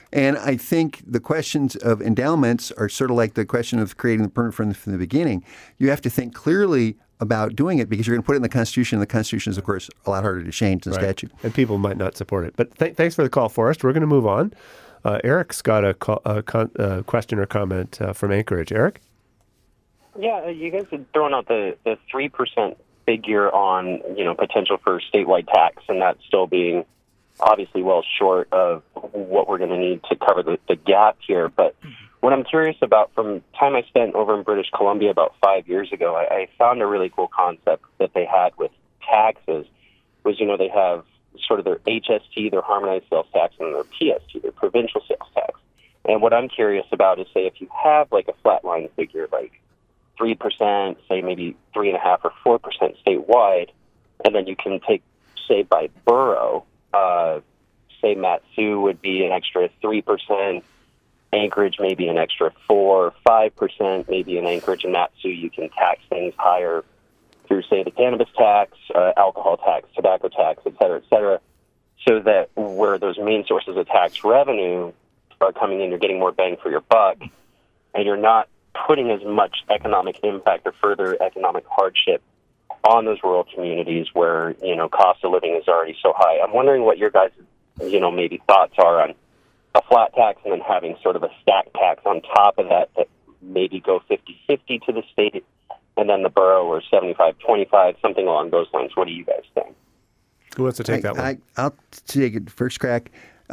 And I think the questions of endowments are sort of like the question of creating the permit from the beginning. You have to think clearly about doing it because you're going to put it in the Constitution. And the Constitution is, of course, a lot harder to change than statute. And people might not support it. But thanks for the call, Forrest. We're going to move on. Eric's got a question or comment from Anchorage. Eric? Yeah, you guys had thrown out the 3% figure on, potential for statewide tax, and that still being obviously well short of what we're going to need to cover the gap here. But what I'm curious about, from time I spent over in British Columbia about 5 years ago, I found a really cool concept that they had with taxes was, they have sort of their HST, their harmonized sales tax, and their PST, their provincial sales tax. And what I'm curious about is, say, if you have like a flatline figure, like 3%, say maybe 3.5% or 4% statewide, and then you can take, say, by borough, say Mat-Su would be an extra 3%, Anchorage maybe an extra 4 or 5%, maybe in Anchorage and Mat-Su you can tax things higher through, say, the cannabis tax, alcohol tax, tobacco tax, et cetera, so that where those main sources of tax revenue are coming in, you're getting more bang for your buck, and you're not putting as much economic impact or further economic hardship on those rural communities where, cost of living is already so high. I'm wondering what your guys', maybe thoughts are on a flat tax and then having sort of a stacked tax on top of that maybe go 50-50 to the state and then the borough, or 75-25, something along those lines. What do you guys think? Who wants to take that one? I'll take it first crack.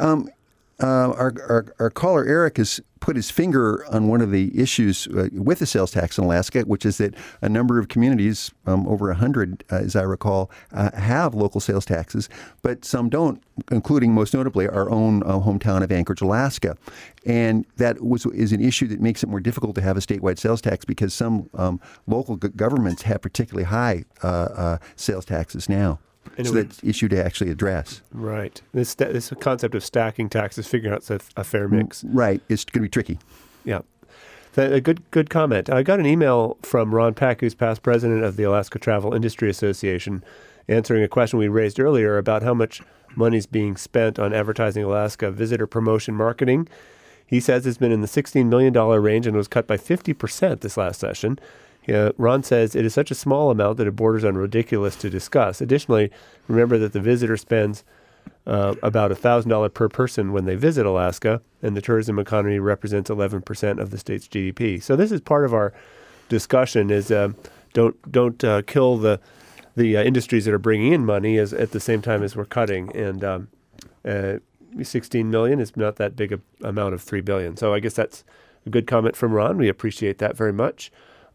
Our caller, Eric, has put his finger on one of the issues with the sales tax in Alaska, which is that a number of communities, over 100, as I recall, have local sales taxes, but some don't, including most notably our own hometown of Anchorage, Alaska. And that is an issue that makes it more difficult to have a statewide sales tax because some local governments have particularly high sales taxes now. So that's an issue to actually address. Right. This concept of stacking taxes, figuring out a fair mix. Right. It's going to be tricky. Yeah. A good comment. I got an email from Ron Peck, who's past president of the Alaska Travel Industry Association, answering a question we raised earlier about how much money is being spent on advertising Alaska visitor promotion marketing. He says it's been in the $16 million range and was cut by 50% this last session. Ron says it is such a small amount that it borders on ridiculous to discuss. Additionally, remember that the visitor spends about $1,000 per person when they visit Alaska, and the tourism economy represents 11% of the state's GDP. So this is part of our discussion: is don't kill the industries that are bringing in money at the same time as we're cutting. And 16 million is not that big a amount of 3 billion. So I guess that's a good comment from Ron. We appreciate that very much.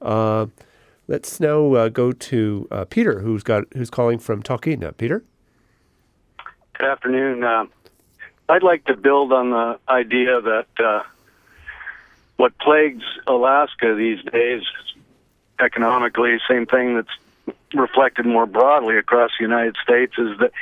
Let's now go to Peter, who's calling from Talkeetna. Peter? Good afternoon. I'd like to build on the idea that what plagues Alaska these days, economically, same thing that's reflected more broadly across the United States, is that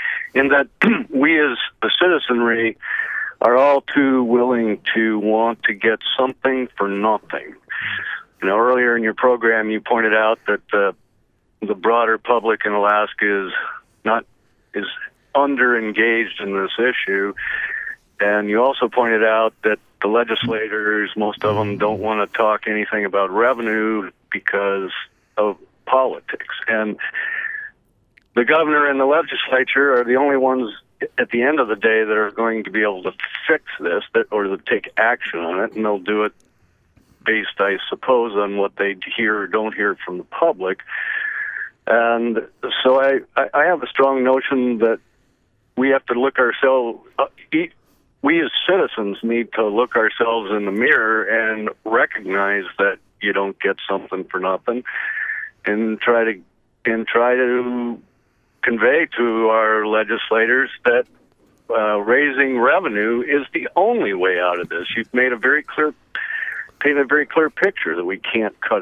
we as the citizenry are all too willing to want to get something for nothing. Earlier in your program, you pointed out that the broader public in Alaska is under-engaged in this issue, and you also pointed out that the legislators, most of them, don't want to talk anything about revenue because of politics. And the governor and the legislature are the only ones at the end of the day that are going to be able to fix this or to take action on it, and they'll do it based, I suppose, on what they hear or don't hear from the public. And so I have a strong notion that we have to look ourselves, we as citizens need to look ourselves in the mirror and recognize that you don't get something for nothing, and try to convey to our legislators that raising revenue is the only way out of this. You've made a very clear picture that we can't cut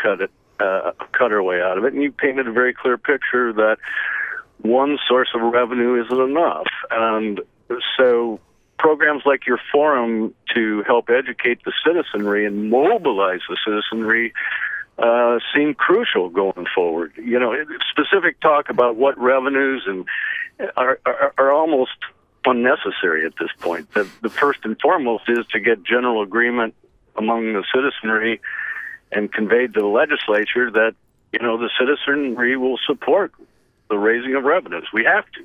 our way out of it, and you painted a very clear picture that one source of revenue isn't enough. And so programs like your forum to help educate the citizenry and mobilize the citizenry seem crucial going forward. Specific talk about what revenues and are almost unnecessary at this point. The first and foremost is to get general agreement among the citizenry and convey to the legislature that, the citizenry will support the raising of revenues. We have to.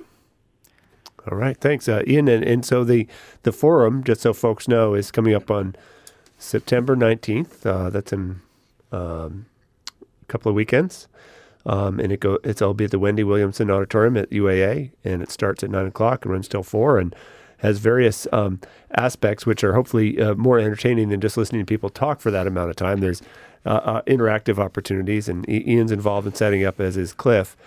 All right, thanks, Ian. And so the forum, just so folks know, is coming up on September 19th. That's in a couple of weekends. And it'll be at the Wendy Williamson Auditorium at UAA, and it starts at 9 o'clock and runs till 4, and has various aspects which are hopefully more entertaining than just listening to people talk for that amount of time. There's interactive opportunities, and Ian's involved in setting up, as is Cliff.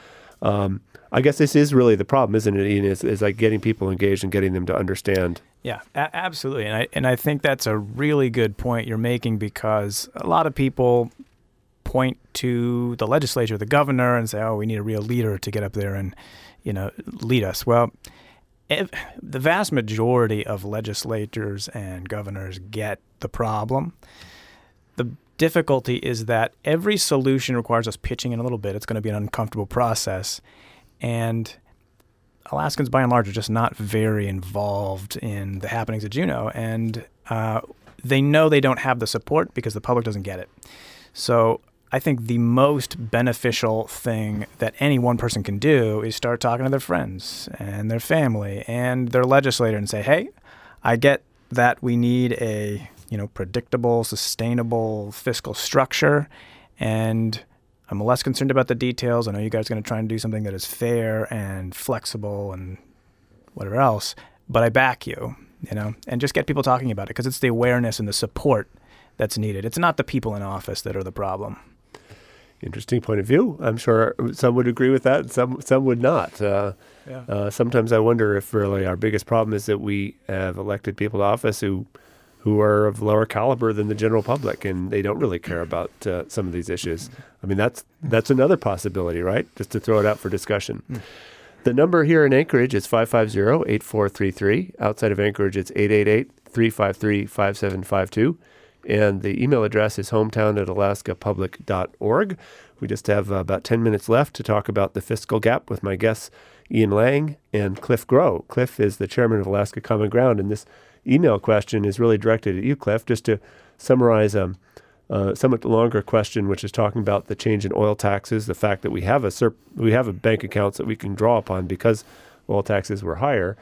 I guess this is really the problem, isn't it, Ian, is like getting people engaged and getting them to understand. Yeah, absolutely. And I think that's a really good point you're making, because a lot of people point to the legislature, the governor, and say, oh, we need a real leader to get up there and, lead us. Well, the vast majority of legislators and governors get the problem. The difficulty is that every solution requires us pitching in a little bit. It's going to be an uncomfortable process. And Alaskans, by and large, are just not very involved in the happenings of Juneau. And they know they don't have the support because the public doesn't get it. So I think the most beneficial thing that any one person can do is start talking to their friends and their family and their legislator and say, hey, I get that we need a predictable, sustainable fiscal structure, and I'm less concerned about the details. I know you guys are going to try and do something that is fair and flexible and whatever else, but I back you, and just get people talking about it, because it's the awareness and the support that's needed. It's not the people in office that are the problem. Interesting point of view. I'm sure some would agree with that, and some would not. Sometimes I wonder if really our biggest problem is that we have elected people to office who are of lower caliber than the general public, and they don't really care about some of these issues. I mean, that's another possibility, right? Just to throw it out for discussion. The number here in Anchorage is 550-8433. Outside of Anchorage, it's 888-353-5752. And the email address is hometown@alaskapublic.org. We just have about 10 minutes left to talk about the fiscal gap with my guests, Ian Lang and Cliff Groh. Cliff is the chairman of Alaska Common Ground, and this email question is really directed at you, Cliff, just to summarize a somewhat longer question, which is talking about the change in oil taxes, the fact that we have a bank accounts that we can draw upon because oil taxes were higher.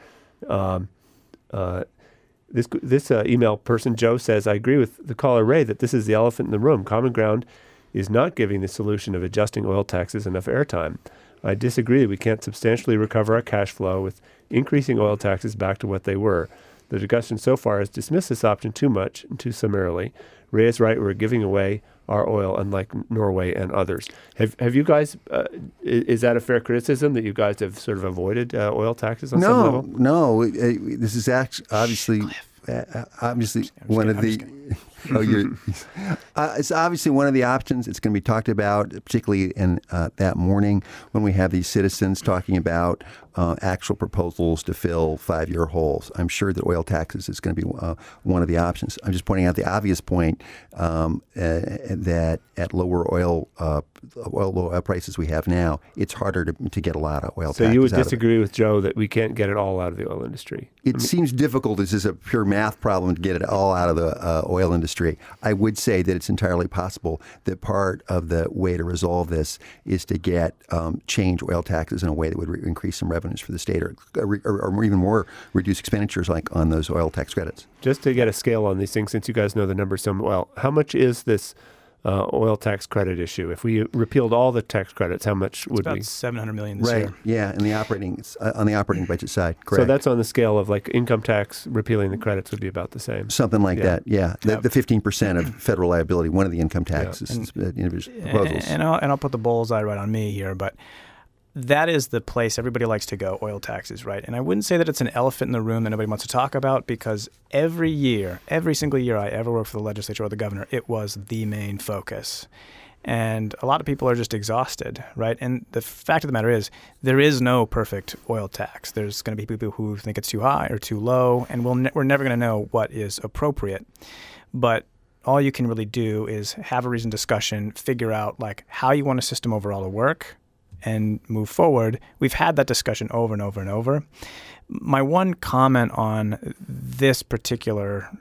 This email person, Joe, says, I agree with the caller, Ray, that this is the elephant in the room. Common Ground is not giving the solution of adjusting oil taxes enough airtime. I disagree that we can't substantially recover our cash flow with increasing oil taxes back to what they were. The discussion so far has dismissed this option too much and too summarily. Ray is right. We're giving away our oil, unlike Norway and others. Have you guys, is that a fair criticism that you guys have sort of avoided oil taxes on some level? No. This is obviously one of the... it's obviously one of the options. It's going to be talked about, particularly in that morning when we have these citizens talking about actual proposals to fill 5-year holes. I'm sure that oil taxes is going to be one of the options. I'm just pointing out the obvious point that at lower oil prices we have now, it's harder to get a lot of oil taxes. So you would disagree with Joe that we can't get it all out of the oil industry? It seems difficult. It's just a pure math problem to get it all out of the oil industry. I would say that it's entirely possible that part of the way to resolve this is to change oil taxes in a way that would increase some revenues for the state, or even more reduce expenditures like on those oil tax credits. Just to get a scale on these things, since you guys know the numbers so well, how much is this oil tax credit issue? If we repealed all the tax credits, how much would we? About $700 million this year. Yeah, in the on the operating budget side. Correct. So that's on the scale of like income tax, repealing the credits would be about the same. Something like that. Yeah, the 15% of federal liability, one of the income taxes proposals. And I'll put the bullseye right on me here, but that is the place everybody likes to go, oil taxes, right? And I wouldn't say that it's an elephant in the room that nobody wants to talk about, because every single year I ever worked for the legislature or the governor, it was the main focus. And a lot of people are just exhausted, right? And the fact of the matter is, there is no perfect oil tax. There's going to be people who think it's too high or too low, and we're never going to know what is appropriate. But all you can really do is have a reasoned discussion, figure out like how you want a system overall to work, and move forward. We've had that discussion over and over and over. My one comment on this particular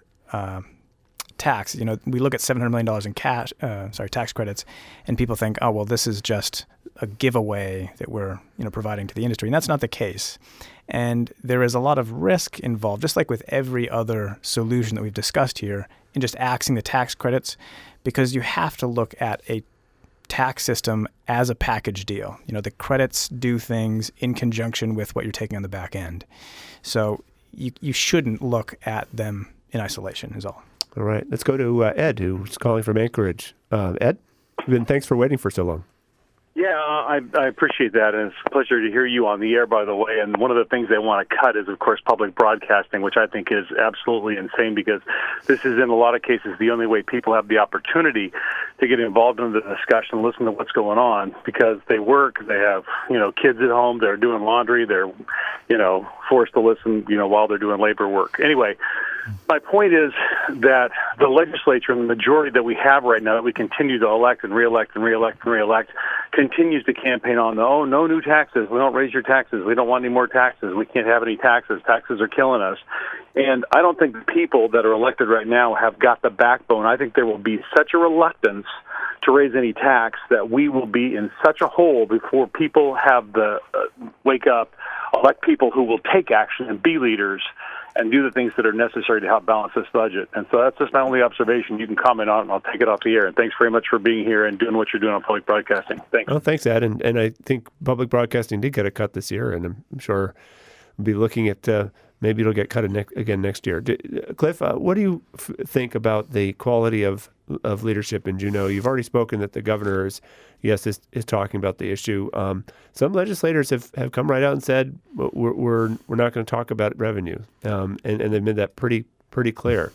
tax, we look at $700 million in tax credits, and people think, oh, well, this is just a giveaway that we're providing to the industry, and that's not the case. And there is a lot of risk involved, just like with every other solution that we've discussed here, in just axing the tax credits, because you have to look at a tax system as a package deal. The credits do things in conjunction with what you're taking on the back end. So you shouldn't look at them in isolation, is all. All right. Let's go to Ed, who's calling from Anchorage. Ed, thanks for waiting for so long. Yeah, I appreciate that, and it's a pleasure to hear you on the air, by the way. And one of the things they want to cut is, of course, public broadcasting, which I think is absolutely insane, because this is, in a lot of cases, the only way people have the opportunity to get involved in the discussion and listen to what's going on, because they work, they have, kids at home, they're doing laundry, they're, forced to listen, while they're doing labor work. Anyway, my point is that the legislature and the majority that we have right now, that we continue to elect and reelect and reelect and reelect, continues to campaign on, no new taxes. We don't raise your taxes. We don't want any more taxes. We can't have any taxes. Taxes are killing us. And I don't think the people that are elected right now have got the backbone. I think there will be such a reluctance to raise any tax that we will be in such a hole before people have the wake up, elect people who will take action and be leaders and do the things that are necessary to help balance this budget. And so that's just my only observation. You can comment on it, and I'll take it off the air. And thanks very much for being here and doing what you're doing on public broadcasting. Thanks. Well, thanks, Ed. And I think public broadcasting did get a cut this year, and I'm sure we'll be looking at maybe it'll get cut again next year. Cliff, what do you think about the quality of leadership in Juneau? You've already spoken that the governor is talking about the issue. Some legislators have come right out and said we're not going to talk about revenue, and they've made that pretty clear.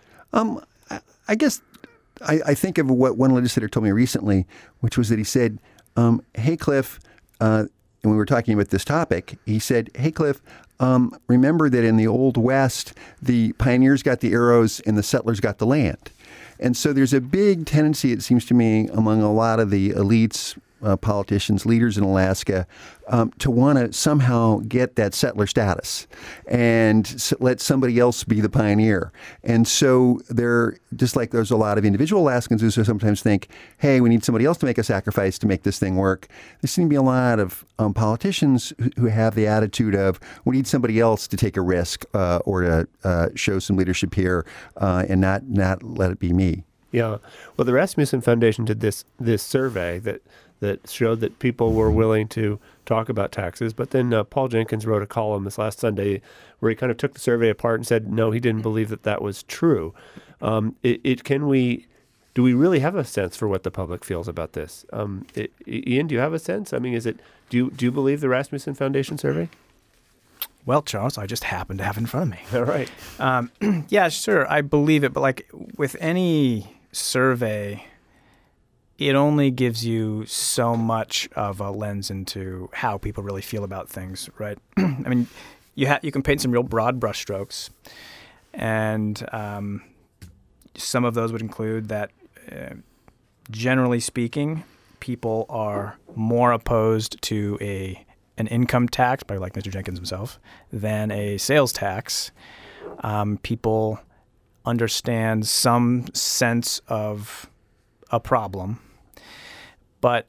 I guess I think of what one legislator told me recently, which was that he said, "Hey Cliff," and we were talking about this topic. He said, "Hey Cliff, remember that in the Old West, the pioneers got the arrows and the settlers got the land." And so there's a big tendency, it seems to me, among a lot of the elites, politicians, leaders in Alaska, to want to somehow get that settler status and let somebody else be the pioneer. And so there's a lot of individual Alaskans who sometimes think, hey, we need somebody else to make a sacrifice to make this thing work. There seem to be a lot of politicians who have the attitude of, we need somebody else to take a risk or to show some leadership here and not let it be me. Yeah. Well, the Rasmussen Foundation did this survey that showed that people were willing to talk about taxes. But then Paul Jenkins wrote a column this last Sunday where he kind of took the survey apart and said, no, he didn't believe that was true. Do we really have a sense for what the public feels about this? Ian, do you have a sense? I mean, do you believe the Rasmussen Foundation survey? Well, Charles, I just happen to have it in front of me. All right. Yeah, sure. I believe it. But like with any survey, it only gives you so much of a lens into how people really feel about things, right? I mean, you can paint some real broad brushstrokes, and some of those would include that, generally speaking, people are more opposed to an income tax, probably like Mr. Jenkins himself, than a sales tax. People understand some sense of a problem, but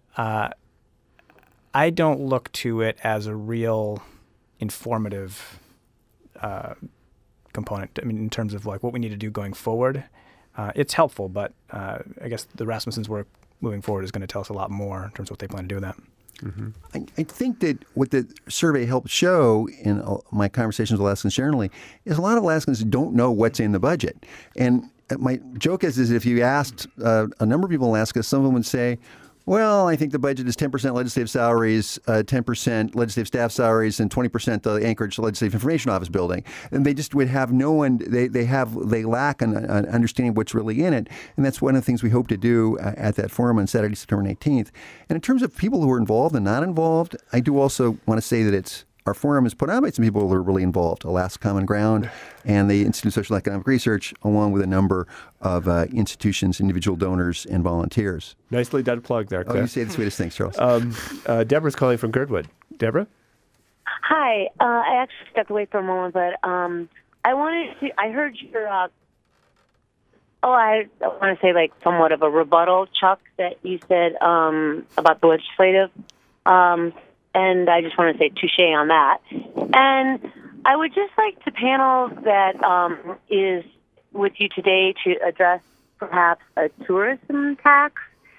I don't look to it as a real informative component. I mean, in terms of like what we need to do going forward, it's helpful, but I guess the Rasmussen's work moving forward is going to tell us a lot more in terms of what they plan to do with that. Mm-hmm. I think that what the survey helped show in my conversations with Alaskans generally is a lot of Alaskans don't know what's in the budget. And my joke is if you asked a number of people in Alaska, some of them would say, well, I think the budget is 10% legislative salaries, 10% legislative staff salaries, and 20% the Anchorage Legislative Information Office building. And they just would have no one, they lack an understanding of what's really in it. And that's one of the things we hope to do at that forum on Saturday, September 18th. And in terms of people who are involved and not involved, I do also want to say that it's our forum is put on by some people who are really involved, Alaska Common Ground and the Institute of Social and Economic Research, along with a number of institutions, individual donors, and volunteers. Nicely done plug there, Cliff. Oh, you say the sweetest things, Charles. Deborah's calling from Girdwood. Deborah? Hi. I actually stepped away for a moment, but I heard your, I want to say like somewhat of a rebuttal, Chuck, that you said about the legislative. And I just want to say touche on that. And I would just like the panel that is with you today to address perhaps a tourism tax.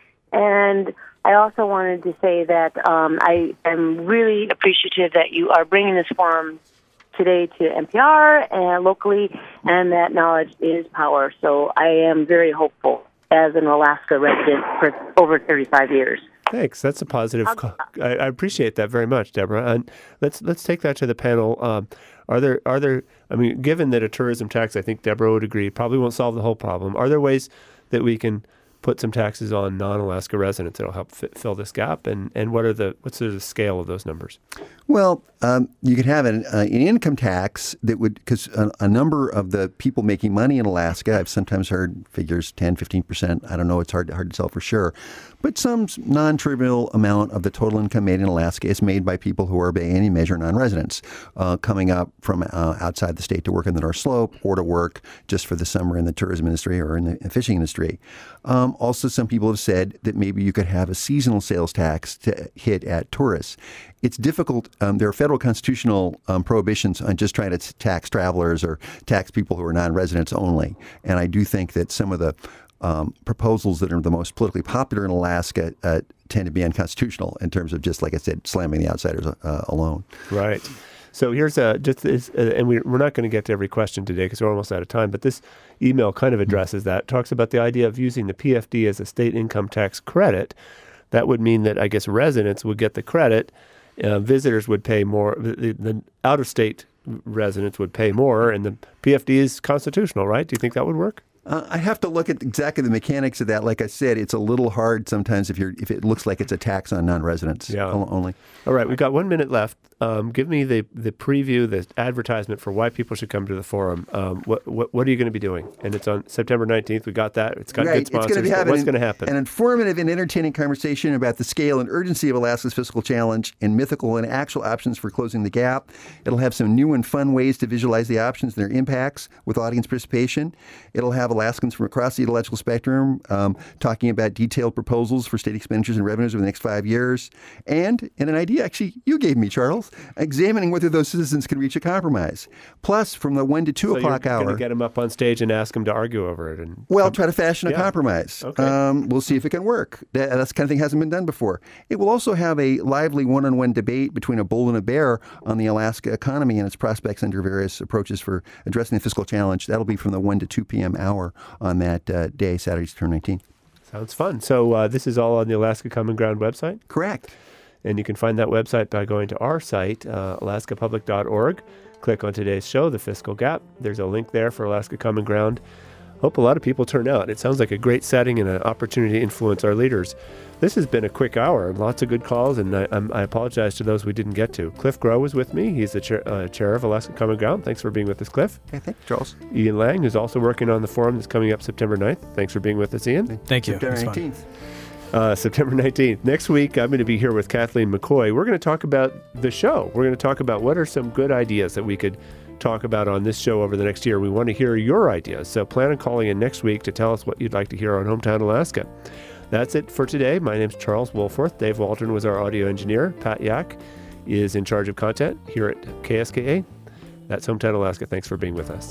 And I also wanted to say that I am really appreciative that you are bringing this forum today to NPR and locally, and that knowledge is power. So I am very hopeful as an Alaska resident for over 35 years. Thanks. That's a positive. I appreciate that very much, Deborah. And let's take that to the panel. Are there? I mean, given that a tourism tax, I think Deborah would agree, probably won't solve the whole problem. Are there ways that we can put some taxes on non-Alaska residents that'll help fill this gap? And what's the scale of those numbers? Well, you could have an income tax that would, because a number of the people making money in Alaska, I've sometimes heard figures 10, 15%. I don't know. It's hard to tell for sure. But some non-trivial amount of the total income made in Alaska is made by people who are by any measure non-residents, coming up from outside the state to work in the North Slope or to work just for the summer in the tourism industry or in the fishing industry. Also, some people have said that maybe you could have a seasonal sales tax to hit at tourists. It's difficult. There are federal constitutional prohibitions on just trying to tax travelers or tax people who are non-residents only. And I do think that some of the proposals that are the most politically popular in Alaska tend to be unconstitutional in terms of just, like I said, slamming the outsiders alone. Right. So here's and we're not going to get to every question today because we're almost out of time, but this email kind of addresses that, talks about the idea of using the PFD as a state income tax credit. That would mean that, I guess, residents would get the credit, visitors would pay more, the out-of-state residents would pay more, and the PFD is constitutional, right? Do you think that would work? I have to look at exactly the mechanics of that. Like I said, it's a little hard sometimes if it looks like it's a tax on non-residents only. All right, we've got 1 minute left. Give me the preview, the advertisement for why people should come to the forum. What are you going to be doing? And it's on September 19th. We got that. It's got good sponsors. What's going to happen? An informative and entertaining conversation about the scale and urgency of Alaska's fiscal challenge and mythical and actual options for closing the gap. It'll have some new and fun ways to visualize the options and their impacts with audience participation. It'll have Alaskans from across the ideological spectrum talking about detailed proposals for state expenditures and revenues over the next 5 years. And an idea actually you gave me, Charles, examining whether those citizens can reach a compromise. Plus, from the 1 to 2 o'clock hour. You're going to get them up on stage and ask them to argue over it. Try to fashion a compromise. Okay. We'll see if it can work. That's the kind of thing that hasn't been done before. It will also have a lively one-on-one debate between a bull and a bear on the Alaska economy and its prospects under various approaches for addressing the fiscal challenge. That'll be from the 1 to 2 p.m. hour on that day, Saturday, September 19th. Sounds fun. So this is all on the Alaska Common Ground website? Correct. And you can find that website by going to our site, alaskapublic.org. Click on today's show, The Fiscal Gap. There's a link there for Alaska Common Ground. Hope a lot of people turn out. It sounds like a great setting and an opportunity to influence our leaders. This has been a quick hour, lots of good calls, and I apologize to those we didn't get to. Cliff Groh was with me. He's the chair of Alaska Common Ground. Thanks for being with us, Cliff. Okay, thanks, Charles. Ian Lang, who's also working on the forum that's coming up September 9th. Thanks for being with us, Ian. Thank you. September 19th. September 19th. Next week, I'm going to be here with Kathleen McCoy. We're going to talk about the show. We're going to talk about what are some good ideas that we could talk about on this show over the next year. We want to hear your ideas. So plan on calling in next week to tell us what you'd like to hear on Hometown Alaska. That's it for today. My name's Charles Wohlforth. Dave Waldron was our audio engineer. Pat Yak is in charge of content here at KSKA. That's Hometown Alaska. Thanks for being with us.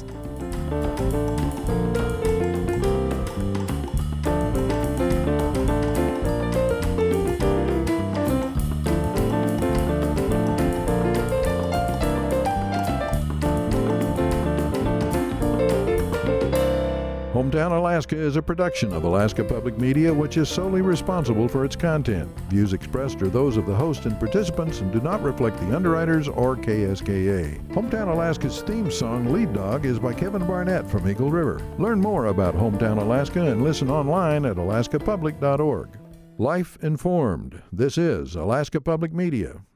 Hometown Alaska is a production of Alaska Public Media, which is solely responsible for its content. Views expressed are those of the host and participants and do not reflect the underwriters or KSKA. Hometown Alaska's theme song, Lead Dog, is by Kevin Barnett from Eagle River. Learn more about Hometown Alaska and listen online at alaskapublic.org. Life informed. This is Alaska Public Media.